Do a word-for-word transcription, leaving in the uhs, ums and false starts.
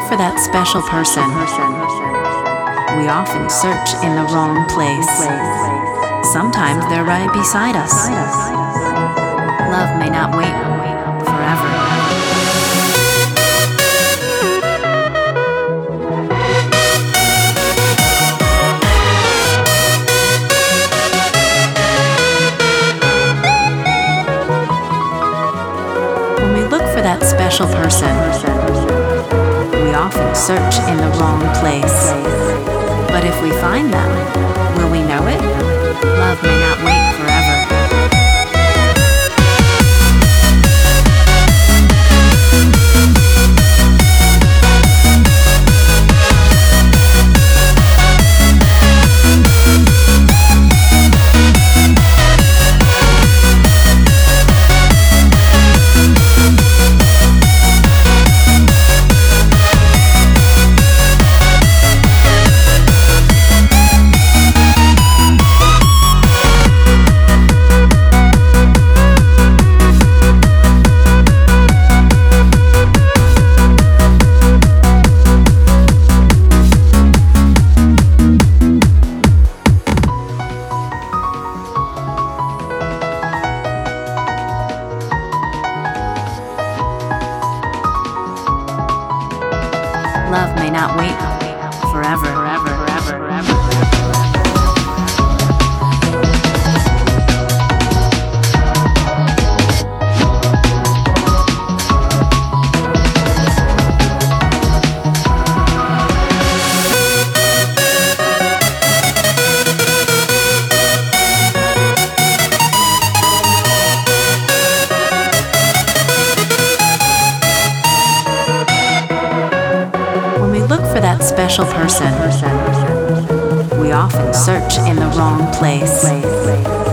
for that special person, we often search in the wrong place. Sometimes they're right beside us. Love may not wait forever. When we look for that special person, we often search in the wrong place. But if we find them, will we know it? Love may not wait forever. Love may not wait forever, forever, forever, forever. For that special person, we often search in the wrong place.